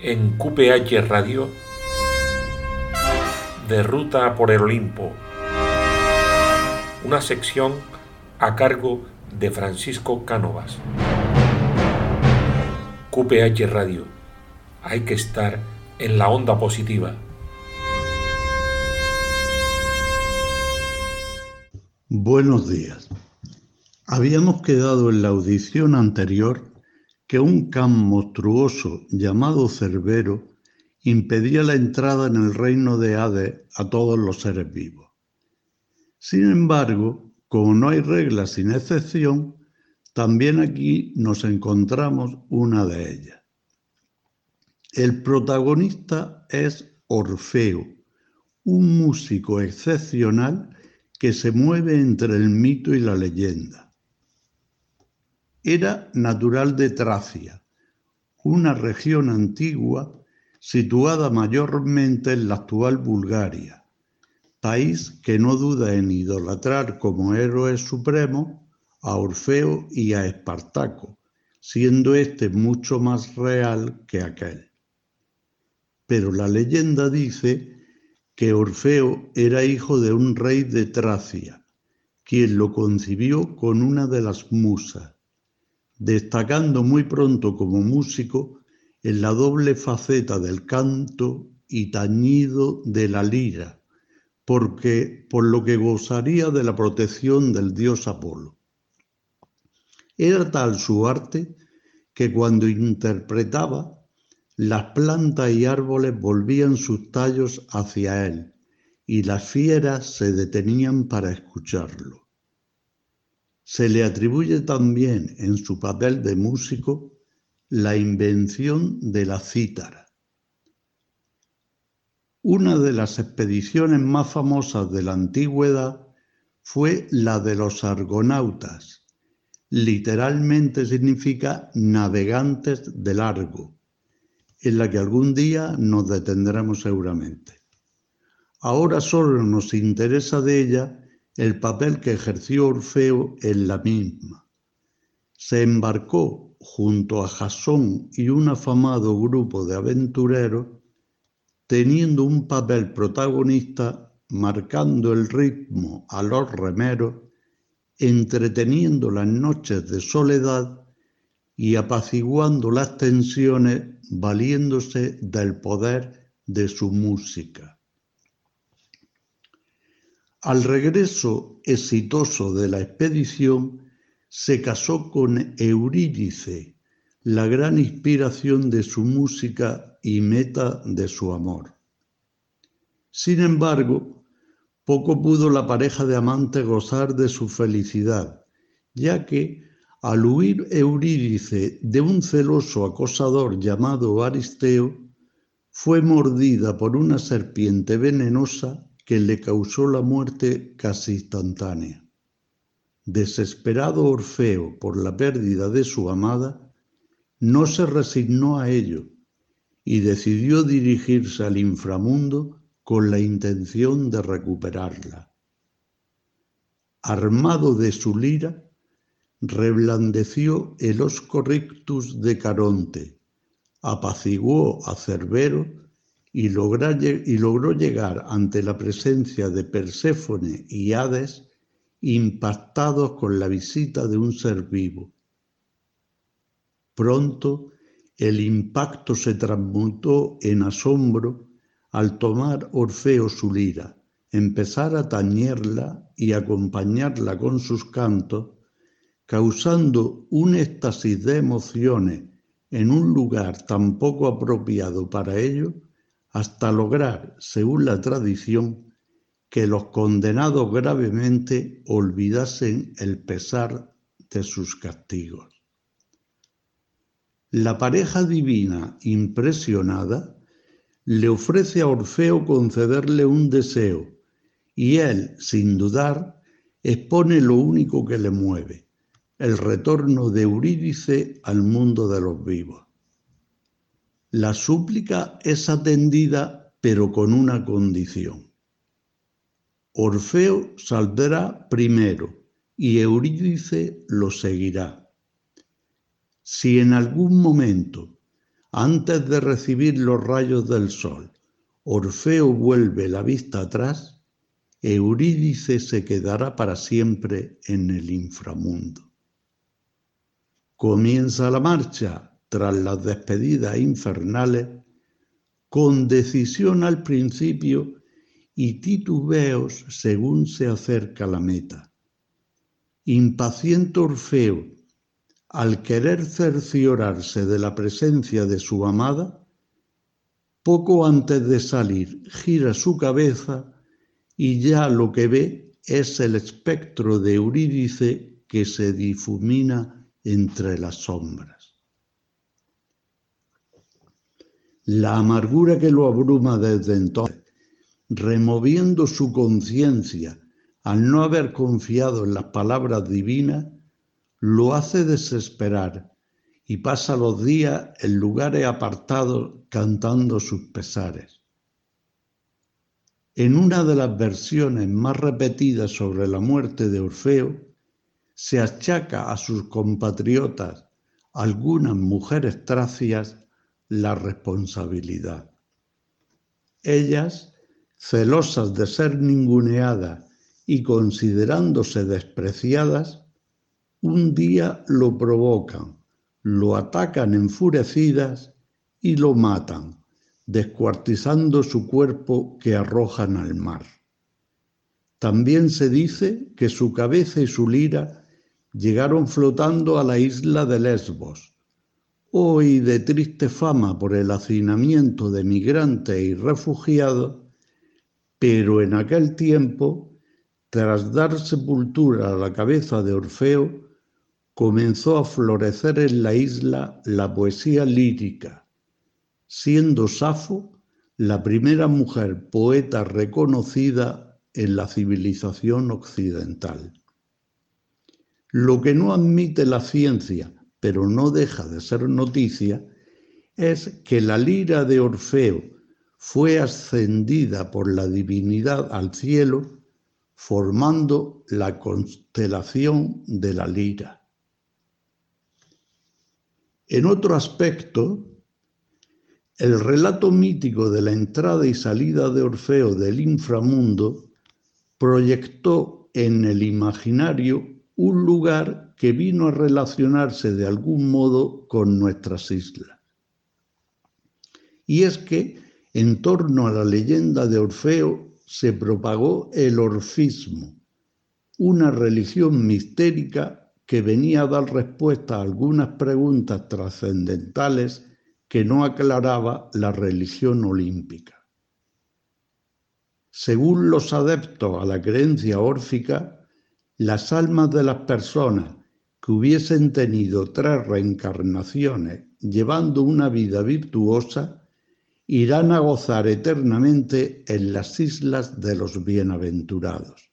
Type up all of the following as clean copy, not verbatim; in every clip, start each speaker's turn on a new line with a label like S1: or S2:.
S1: en QPH Radio, de Ruta por el Olimpo, una sección a cargo de Francisco Cánovas. QPH Radio, hay que estar en la onda positiva.
S2: Buenos días. Habíamos quedado en la audición anterior que un can monstruoso llamado Cerbero impedía la entrada en el reino de Hades a todos los seres vivos. Sin embargo, como no hay reglas sin excepción, también aquí nos encontramos una de ellas. El protagonista es Orfeo, un músico excepcional que se mueve entre el mito y la leyenda. Era natural de Tracia, una región antigua situada mayormente en la actual Bulgaria, país que no duda en idolatrar como héroes supremos a Orfeo y a Espartaco, siendo este mucho más real que aquel. Pero la leyenda dice que Orfeo era hijo de un rey de Tracia, quien lo concibió con una de las musas, destacando muy pronto como músico en la doble faceta del canto y tañido de la lira, por lo que gozaría de la protección del dios Apolo. Era tal su arte que cuando interpretaba, las plantas y árboles volvían sus tallos hacia él y las fieras se detenían para escucharlo. Se le atribuye también en su papel de músico la invención de la cítara. Una de las expediciones más famosas de la antigüedad fue la de los argonautas. Literalmente significa navegantes de largo, en la que algún día nos detendremos seguramente. Ahora solo nos interesa de ella el papel que ejerció Orfeo en la misma. Se embarcó junto a Jasón y un afamado grupo de aventureros, teniendo un papel protagonista marcando el ritmo a los remeros, entreteniendo las noches de soledad y apaciguando las tensiones valiéndose del poder de su música. Al regreso exitoso de la expedición, se casó con Eurídice, la gran inspiración de su música y meta de su amor. Sin embargo, poco pudo la pareja de amantes gozar de su felicidad, ya que, al huir Eurídice de un celoso acosador llamado Aristeo, fue mordida por una serpiente venenosa que le causó la muerte casi instantánea. Desesperado Orfeo por la pérdida de su amada, no se resignó a ello y decidió dirigirse al inframundo con la intención de recuperarla. Armado de su lira, reblandeció el Osco Rictus de Caronte, apaciguó a Cerbero y logró llegar ante la presencia de Perséfone y Hades impactados con la visita de un ser vivo. Pronto el impacto se transmutó en asombro al tomar Orfeo su lira, empezar a tañerla y acompañarla con sus cantos, causando un éxtasis de emociones en un lugar tan poco apropiado para ello, hasta lograr, según la tradición, que los condenados gravemente olvidasen el pesar de sus castigos. La pareja divina, impresionada, le ofrece a Orfeo concederle un deseo, y él, sin dudar, expone lo único que le mueve, el retorno de Eurídice al mundo de los vivos. La súplica es atendida, pero con una condición. Orfeo saldrá primero y Eurídice lo seguirá. Si en algún momento Antes de recibir los rayos del sol, Orfeo vuelve la vista atrás, Eurídice se quedará para siempre en el inframundo. Comienza la marcha tras las despedidas infernales, con decisión al principio y titubeos según se acerca la meta. Impaciente Orfeo, al querer cerciorarse de la presencia de su amada, poco antes de salir gira su cabeza y ya lo que ve es el espectro de Eurídice que se difumina entre las sombras. La amargura que lo abruma desde entonces, removiendo su conciencia al no haber confiado en las palabras divinas, lo hace desesperar y pasa los días en lugares apartados cantando sus pesares. En una de las versiones más repetidas sobre la muerte de Orfeo, se achaca a sus compatriotas, algunas mujeres tracias, la responsabilidad. Ellas, celosas de ser ninguneadas y considerándose despreciadas, un día lo provocan, lo atacan enfurecidas y lo matan, descuartizando su cuerpo que arrojan al mar. También se dice que su cabeza y su lira llegaron flotando a la isla de Lesbos, hoy de triste fama por el hacinamiento de migrantes y refugiados, pero en aquel tiempo, tras dar sepultura a la cabeza de Orfeo, comenzó a florecer en la isla la poesía lírica, siendo Safo la primera mujer poeta reconocida en la civilización occidental. Lo que no admite la ciencia, pero no deja de ser noticia, es que la lira de Orfeo fue ascendida por la divinidad al cielo, formando la constelación de la lira. En otro aspecto, el relato mítico de la entrada y salida de Orfeo del inframundo proyectó en el imaginario un lugar que vino a relacionarse de algún modo con nuestras islas. Y es que, en torno a la leyenda de Orfeo, se propagó el orfismo, una religión mistérica que venía a dar respuesta a algunas preguntas trascendentales que no aclaraba la religión olímpica. Según los adeptos a la creencia órfica, las almas de las personas que hubiesen tenido 3 reencarnaciones llevando una vida virtuosa irán a gozar eternamente en las islas de los bienaventurados.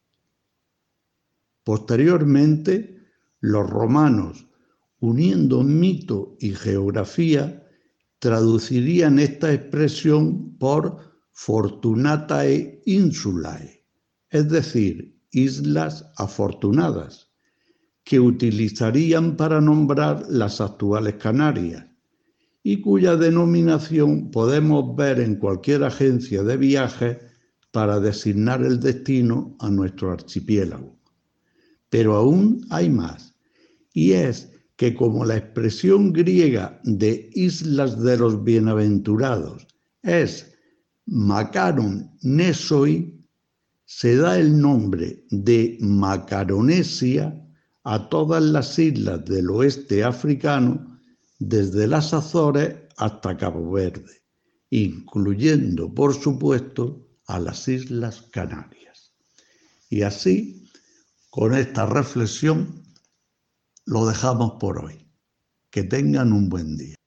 S2: Posteriormente, los romanos, uniendo mito y geografía, traducirían esta expresión por Fortunatae Insulae, es decir, islas afortunadas, que utilizarían para nombrar las actuales Canarias y cuya denominación podemos ver en cualquier agencia de viajes para designar el destino a nuestro archipiélago. Pero aún hay más, y es que como la expresión griega de islas de los bienaventurados es Makaron Nesoi, se da el nombre de Macaronesia a todas las islas del oeste africano, desde las Azores hasta Cabo Verde, incluyendo, por supuesto, a las Islas Canarias. Y así, con esta reflexión, lo dejamos por hoy. Que tengan un buen día.